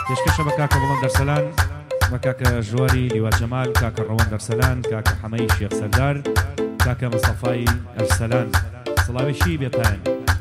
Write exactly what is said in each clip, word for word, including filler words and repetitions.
پێشکەشە بە کاکە بڵند دەرسەلان، بە کاکە ژواری لیوا جەمال، کاکە ڕەوەند دەرسەلان، کاکە حەمەی شێخ سەردار، کاکە مستەفای ئەرسەلان. سڵاوێکی بێپایان.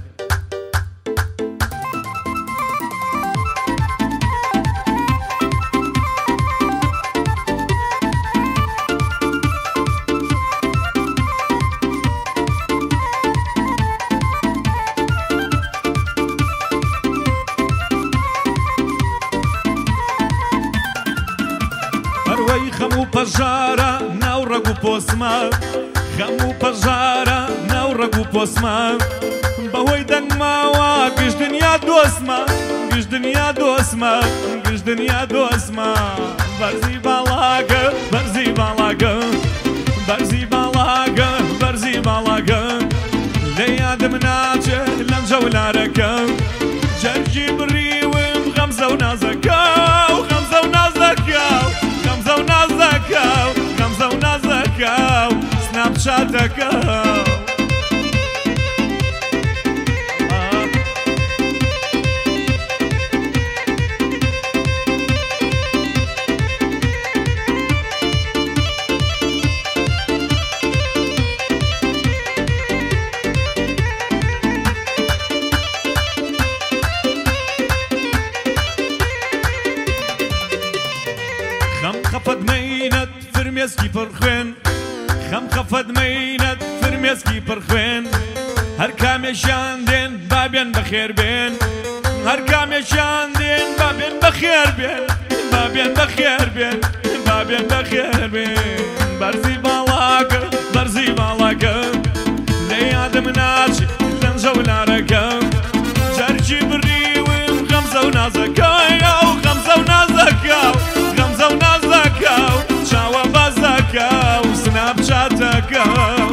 خەم و پەژارە ناو ڕەگ و پۆسمە، خەم و پەژارە ناو ڕەگ و پۆسمە، بەهۆی دەنگماوە گشتنیا دۆسمە، گشتنیا دۆسمە، گشتنیا دۆسمە. بەرزی باڵاگە بەرزی باڵاگە، بەرزی باڵاگە بەرزی باڵاگە، لە یادم ناچێت لەم جەولارەکە، جەرگی بڕیوم غەمزە و نازەکە، غەمزە و نازەکە، غەمزە و نازەکە، غەمزە و نازەکە، سناپچاتەکە. خەم خەفەت مەینەت فرمێسکی پڕخوێن، خەم خەفەت مەینەت فرمێسکی پڕخوێن، هەر کامێشیان دێن بابێن بەخێر بێن، هەر کامێشیان دێن بابێن بەخێر بێن، بابێن بەخێر بێن، بابێن بەخێر بێن. بەرزی باڵاگە بەرزی باڵاگە، لە یادم ناچێت لەم جەولارەکە، جەرگی بڕیوم غەمزە و نازەکە، ئەو غەمزە و نازەکە، غەمزە و نازەکە، چاوە بازەکە و سناپچاتەکە.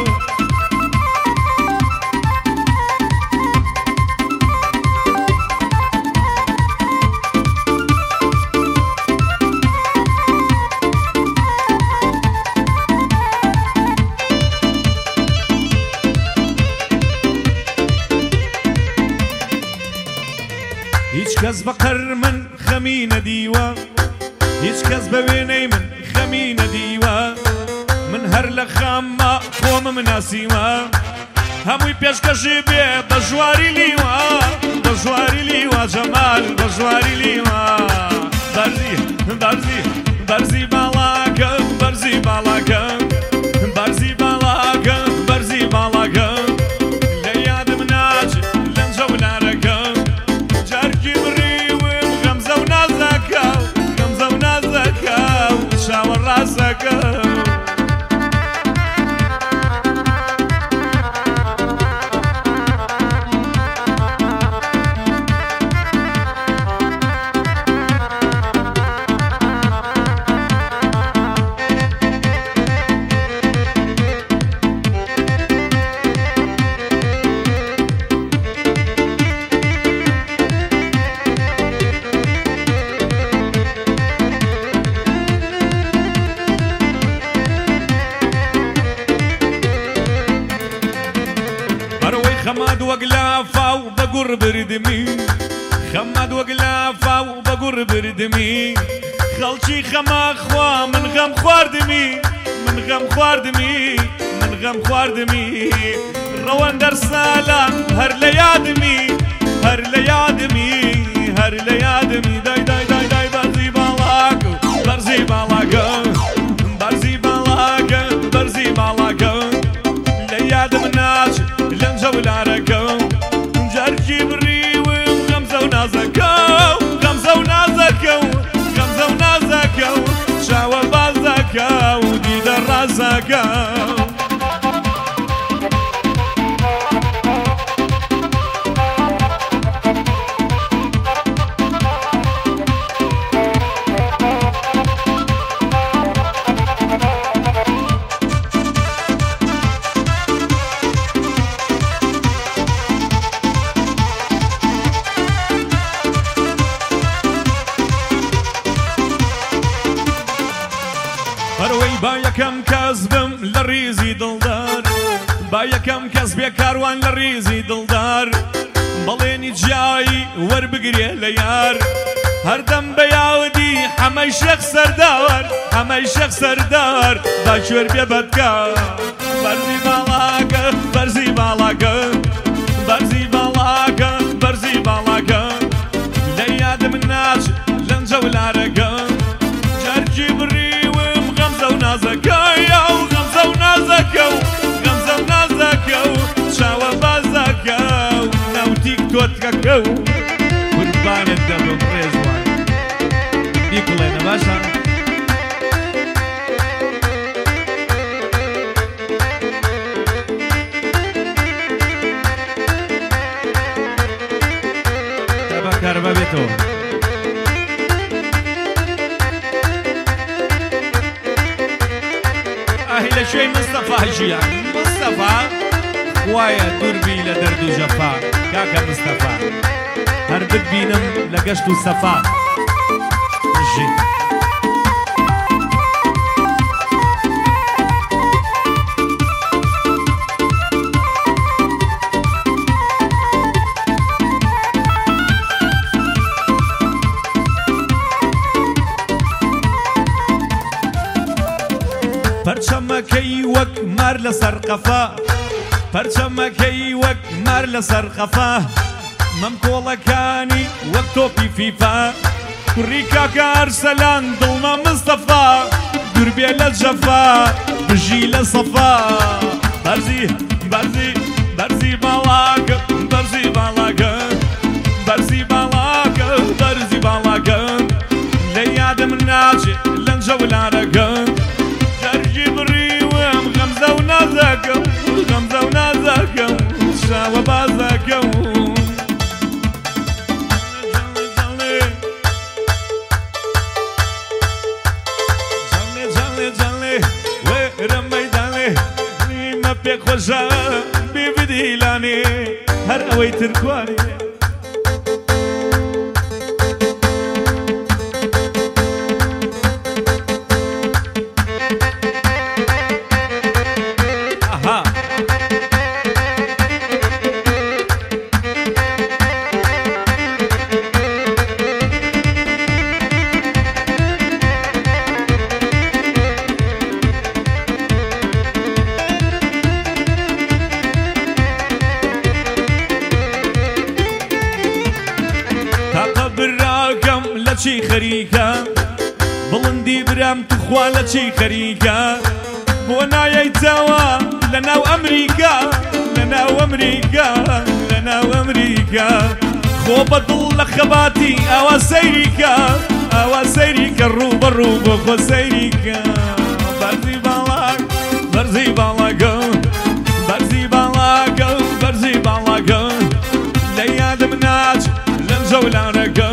هیچ کەس بەقەر من خەمی نەدیوە، هیچ کەس بە وێنەی من خەمی نەدیوە، من هەر لە خامە خۆمم ناسیوە، هەمووی پێشکەشی بێ بە ژواری لیوە، بە ژواری لیوە جەمال، بە ژواری لیوە. بەرزی بەرزی بەرزی باڵاگە بەرزی باڵاگە، بەرزی باڵاگە بەرزی باڵاگە، لە یادم ناچێت لەم جەولارەکە، جەرگی بڕیوم غەمزە و نازەکە، غەمزە و نازەکە، چاوە ڕاستەکە. خەماد وەک لافاو بە گوڕ بردمی، خەماد وەک لافاو بە گوڕ بردمی، خەڵکی خەما خوا من غەم خواردمی، من غەم خواردمی، من غەم خواردمی. ڕەوەند دەرسەلان هەر لە یادمی، هەر لە یادمی، هەر لە یادمی. دای دای دای دای بەرزی باڵاگە بەرزی باڵاگە، بەرزی باڵاگە بەرزی باڵاگە، لە یادم ناچێت لەم جەولارەکە، جەرگی بڕیوم غەمزە و نازەکە، غەمزە و نازەکە، غەمزە و نازەکە، چاوە بازەکە و دیدە ڕازەکە. هەروەی با یەکەم کەس بم لە ڕیزی دڵدار، با یەکەم کەس بێ کاروان لە ڕیزی دڵدار، بەڵێنی جیایی وەربگرێ لە یار، هەردەم بە یاودی حەمەی شێخ سەردار حەمەی شێخ سەردار با کوێر بێ بەدکار بەرزی باڵاکە بەرزی باڵاکە بەرزی باڵاکە بەرزی باڵاکە لە یادم ناچ لەنجە و لارەکە جەرگی بڕیوم غەمزە و نازەکە و غەمزە و نازەکە و غەمزە و نازەکە و چاوە بازەکە و ناوتیک تۆتکەکە و قوربانت دەبم ڕێزوان بیکڵێنە باشە کارەبا بێتەوە ئاهی لە شوێی مستەفا ژیان مستەفا خوایە دووربی لە دەرد و جەفا کاکە مستەفا هەر بتبینم لە گەشت و سەفا ژی پەرچەمەکەی وەک مار لەسەر قەفا پەرچەمەکەی وەک مار لەسەر قەفا مەم کۆڵەکانی وەک تۆپی فیفا کوڕی کاکە ئەرسەلان دڵمە مستەفا دووربێ لە جەفا بژی لە سەفا بەرزی بەرزی بەرزی باڵاکە بەرزی باڵاکە بەرزی باڵاکە بەرزی باڵاکە لە یادم ناچێ لەنجە و لارەکە جەرگی بڕیوم غەمزە و نازەکە غەمزە و نازەکە شاوە بازەکە وێرە مەیدانێ نیمە پێخۆشە بێ بدیلانێ هەر ئەوەی ترکوانێ چی خەریکە بڵندی برام توخوا لە چی خەریکە بۆ نایەیتەوە لە ناو ئەمریکا لە ناو ئەمریکا لە ناو ئەمریکا خۆ بەدڵ لە خەباتی ئاوا سەیریکە ئاوا سەیریکە ڕوو بەڕوو بۆ خۆ سەیریکە بەرزی باڵاک بەرزی باڵاکە بەرزی باڵاکە بەرزی باڵاکە لە یادم ناچ لەنجە و لارەکە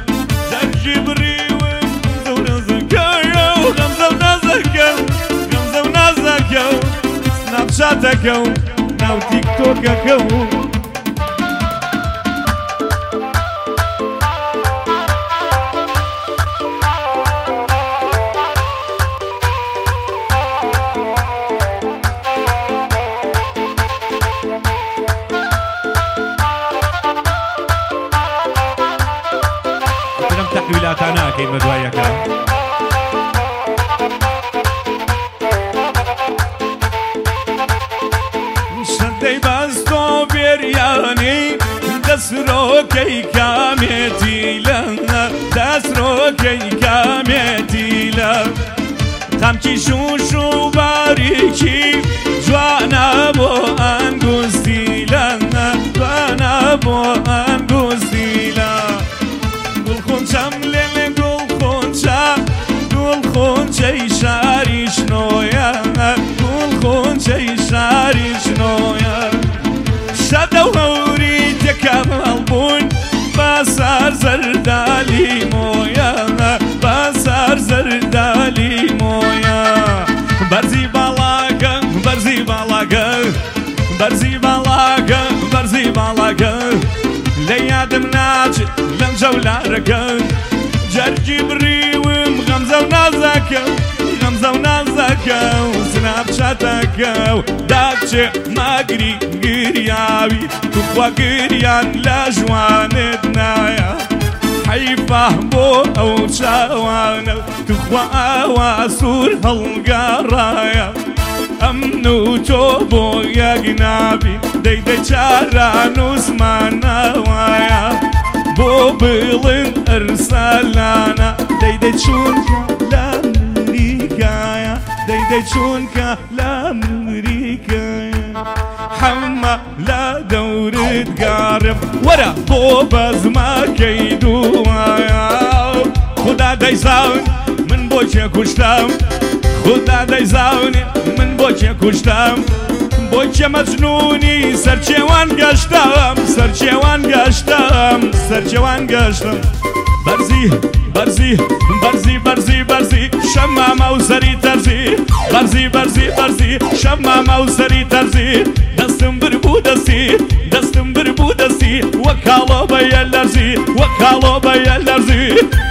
سناپشاتەکە و ناو تیکتۆکەکە و لەم تەحویلاتانە ئەکەین بە دوایەکە شەدەی باستۆ بێریانی دەسرۆکەی کامێتی لە دەسرۆکەی کامێتی لە خەمکی شوش و باریکی جوانە بۆ ئەنگوستی لە جوانە بۆ ئەنگوستی لە گوڵخۆنچەم لێ لێ گوڵخۆنچە گوڵخۆنچەی شاری شنۆیە گوڵخۆنچەی شاری شنۆیە شەدە و هەوری تێکەم هەڵبوون بە سەر زەردالی مۆیە بە سەر زەردالی مۆیە بەرزی باڵاکە بەرزی باڵاکە بەرزی باڵاکە بەرزی باڵاکە لە یادم ناچێت لەنجە و لارەکە جەرگی بڕیوم غەمزە و نازەکە غەمزە و نازەکە و سناپشاتەکە و داچێ ماگری گریاوی توخوا گریان لە ژوانت نایە حيفه بو او شاوانا تخوا واسور هالقرايا امنو توبو يا جنابي دي دي شارانوس معنا وايا بو بلن ارسلانا دي دي شونكا لامريكايا دي دي شونكا لامريكايا حما لا دورة قارب ورا بو بزما كيدو خدا دايزاون من بوچه كشتم خدا دايزاوني من بوچه كشتم بوچه مجنوني سرچوان گشتم سرچوان گشتم سرچوان گشتم برزي برزي برزي برزي برزي شمامة وسري ترزي برزي برزي برزي شمامة وسري ترزي دستم بربو دستي دستم بربو دستي وكالو بيا لرزي وكالو بيا لرزي